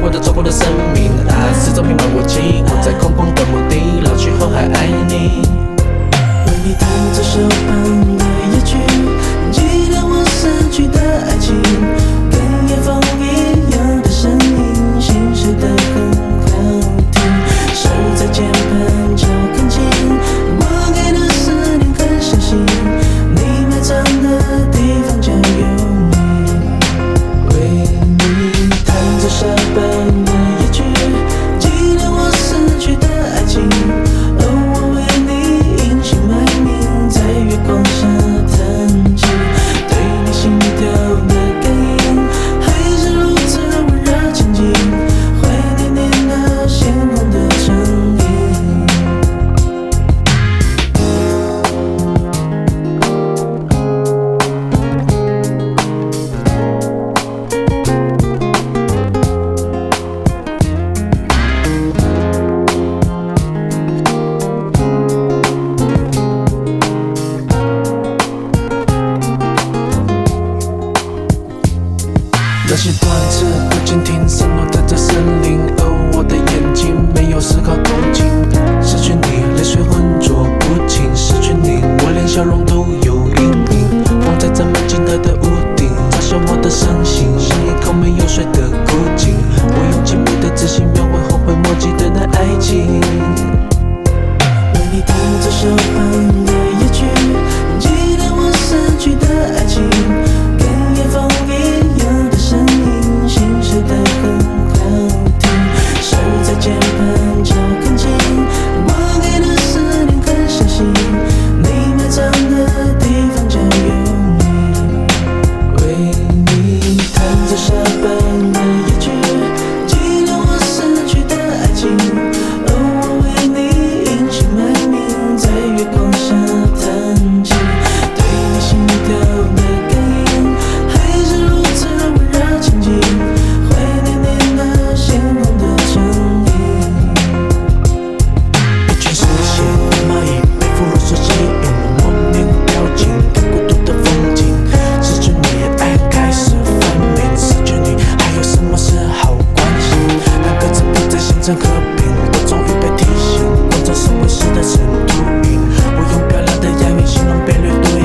过的走过的生命啊，始终弥漫我记忆，我在空旷的墓地，老去后还爱你。 为你弹奏手旁的夜曲，记得我逝去的爱情，跟夜风一样的声音，心事的很好听。手在键盘敲很轻，我给的思念很相信，你埋葬的地方就有你。为你弹奏手旁的夜曲，记得我逝去的爱情。我为你隐姓埋名，在月光下弹琴，对你心跳的感应，还是如此温热亲近，怀念你那鲜红的唇印。 那些段子不禁听，散落在这森林，而我的眼睛没有丝毫动静。失去你，泪水浑浊不清；失去你，我连笑容都有阴影。放在这门金色的屋顶，嘲笑我的伤心，像一口没有水的枯井。我用精密的字形描绘后悔莫及的那爱情。 为你弹奏手旁的夜曲，记得我逝去的爱情，跟夜风一样的声音，心事的很好听。手在键盘敲很轻，我给的思念很相信，你埋葬的地方就有你。为你弹奏手旁的夜曲，记得我逝去的爱情。我为你隐姓埋名，在月光下弹琴，对你心跳的感应，还是如此温热亲近，怀念你那鲜红的唇印。 一群嗜血的蚂蚁被俘虏所吸引，莫名掉进孤独的风景。失去你，爱开始分明；失去你，还有什么是好关心？那个字不再形成和平，我终于被提醒，光着手绘时的尘土印。我用漂亮的押韵形容被掠夺